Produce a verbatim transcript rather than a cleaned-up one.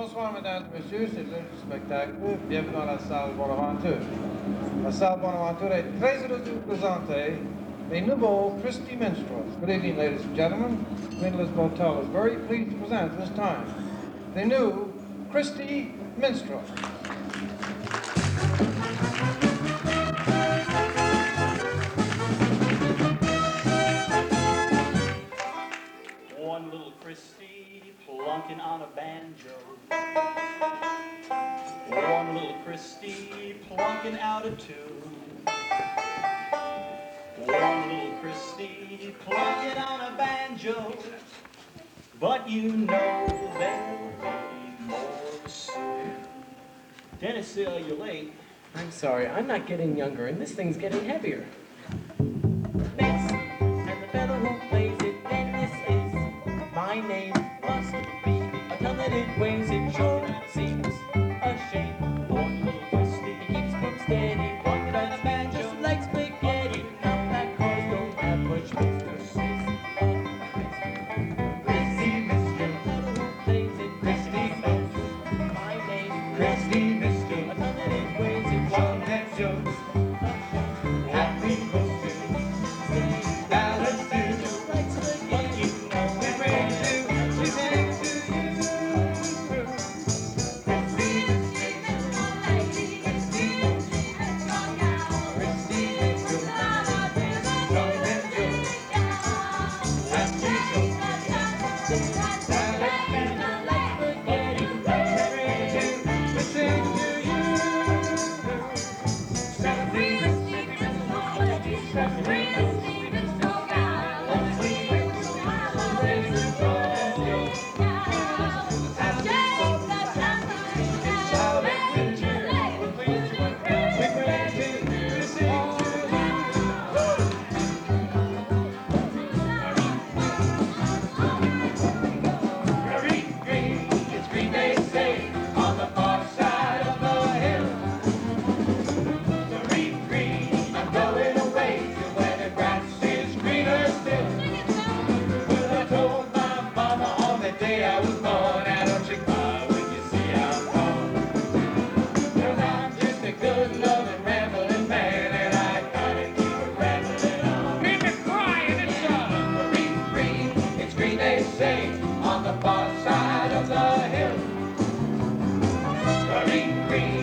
Bonsoir, mesdames et messieurs, c'est l'heure du spectacle. Bienvenue dans la salle Bonaventure. La salle Bonaventure est très heureuse de vous présenter les nouveaux Christy Minstrels. Good evening, ladies and gentlemen. Windlass Botel is very pleased to present this time the new Christy Minstrels. One little Christy plunking on a banjo. One little Christy plunking out a tune. One little Christy plunking on a banjo. But you know there'll be more soon. Dennis, uh, you're late. I'm sorry, I'm not getting younger, and this thing's getting heavier. Next, and the fellow who plays it, Dennis is. My name must be a ton that it weighs. It sure seems a shame. One little Christy keeps from steady, walking on a banjo just like spaghetti. Now that cars don't have much business. Christy Mister, who plays it, Christy knows. My name, Christy Mister, a ton that it weighs. It sure that jokes. Happy birthday. On the far side of the hill, green, green.